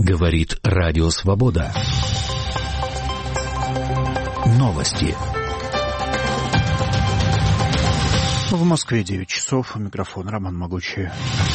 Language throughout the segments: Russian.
Говорит Радио Свобода. Новости. В Москве 9 часов. У микрофона Роман Могучий.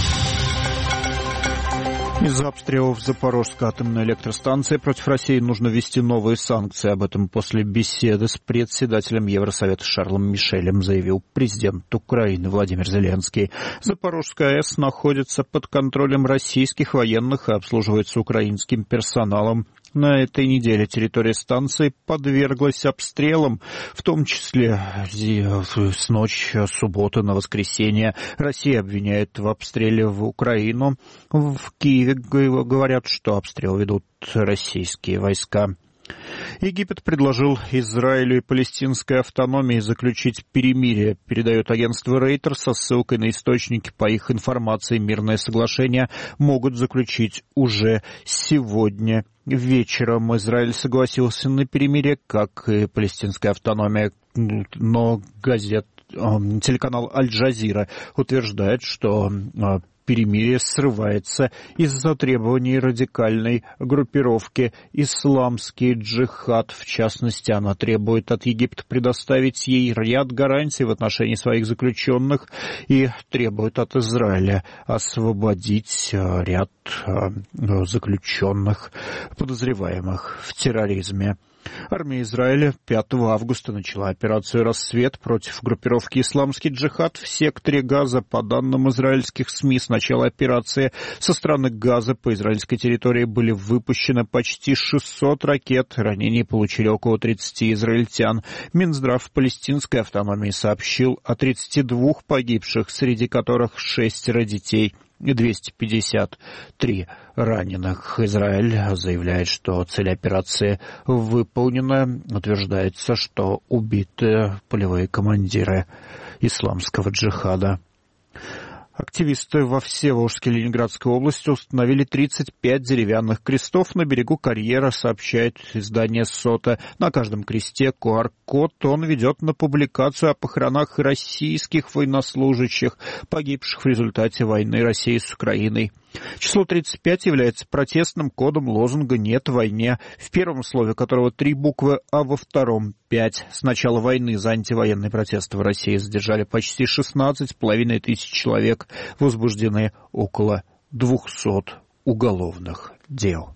Из-за обстрелов Запорожской атомной электростанции против России нужно ввести новые санкции. Об этом после беседы с председателем Евросовета Шарлем Мишелем заявил президент Украины Владимир Зеленский. Запорожская АЭС находится под контролем российских военных и обслуживается украинским персоналом. На этой неделе территория станции подверглась обстрелам, в том числе с ночи субботы на воскресенье. Россия обвиняет в обстреле в Украину. В Киеве говорят, что обстрел ведут российские войска. Египет предложил Израилю и палестинской автономии заключить перемирие, передает агентство Рейтер со ссылкой на источники. По их информации, мирное соглашение могут заключить уже сегодня вечером. Израиль согласился на перемирие, как и палестинская автономия, но телеканал Аль-Джазира утверждает, что перемирие срывается из-за требований радикальной группировки «Исламский джихад». В частности, она требует от Египта предоставить ей ряд гарантий в отношении своих заключенных и требует от Израиля освободить ряд заключенных, подозреваемых в терроризме. Армия Израиля 5 августа начала операцию «Рассвет» против группировки «Исламский джихад» в секторе Газа. По данным израильских СМИ, с начала операции со стороны Газа по израильской территории были выпущены почти 600 ракет. Ранения получили около 30 израильтян. Минздрав палестинской автономии сообщил о 32 погибших, среди которых 6 детей и 253 раненых. Израиль заявляет, что цель операции выполнена. Утверждается, что убиты полевые командиры исламского джихада. Активисты во Всеволожске Ленинградской области установили 35 деревянных крестов на берегу карьера, сообщает издание «Сота». На каждом кресте QR-код. Он ведет на публикацию о похоронах российских военнослужащих, погибших в результате войны России с Украиной. Число 35 является протестным кодом лозунга «Нет войне», в первом слове которого 3 буквы, а во втором 5. С начала войны за антивоенные протесты в России задержали почти 16,5 тысяч человек. Возбуждены около 200 уголовных дел.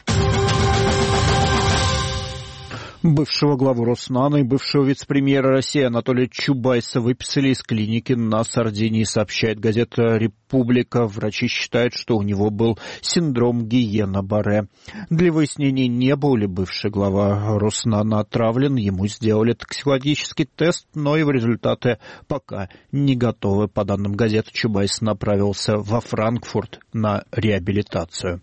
Бывшего главу Роснано и бывшего вице-премьера России Анатолия Чубайса выписали из клиники на Сардинии, сообщает газета «Република». Врачи считают, что у него был синдром Гиена-Барре. Для выяснения, не был ли бывший глава Роснано отравлен, ему сделали токсикологический тест, но его результаты пока не готовы. По данным газеты, Чубайс направился во Франкфурт на реабилитацию.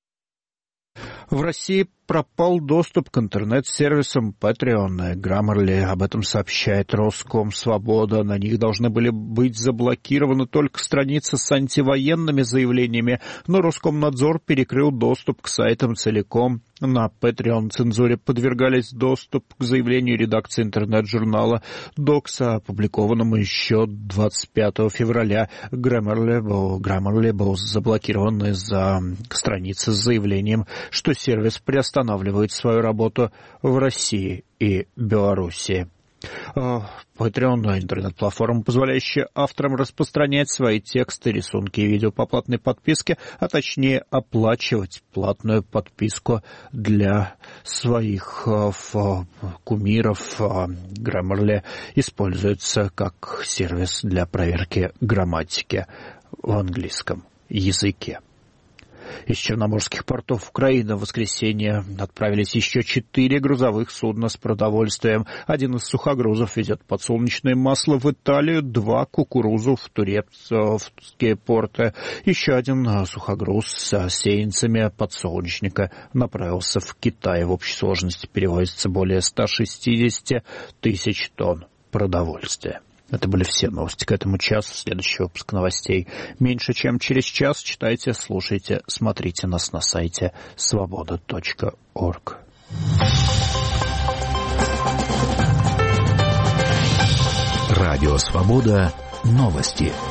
В России пропал доступ к интернет-сервисам Patreon и Grammarly. Об этом сообщает Роскомсвобода. На них должны были быть заблокированы только страницы с антивоенными заявлениями, но Роскомнадзор перекрыл доступ к сайтам целиком. На Patreon-цензуре подвергались доступ к заявлению редакции интернет-журнала «Докса», опубликованному еще 25 февраля. Grammarly был заблокирован из-за страницы с заявлением, что сервис приостанавливает свою работу в России и Белоруссии. Patreon — интернет-платформа, позволяющая авторам распространять свои тексты, рисунки и видео по платной подписке, а точнее оплачивать платную подписку для своих кумиров. Grammarly используется как сервис для проверки грамматики в английском языке. Из черноморских портов Украины в воскресенье отправились еще 4 грузовых судна с продовольствием. Один из сухогрузов везет подсолнечное масло в Италию, 2 кукурузу в турецкие порты. Еще один сухогруз с сеянцами подсолнечника направился в Китай. В общей сложности перевозится более 160 тысяч тонн продовольствия. Это были все новости к этому часу. Следующий выпуск новостей меньше чем через час. Читайте, слушайте, смотрите нас на сайте svoboda.org. Радио «Свобода». Новости.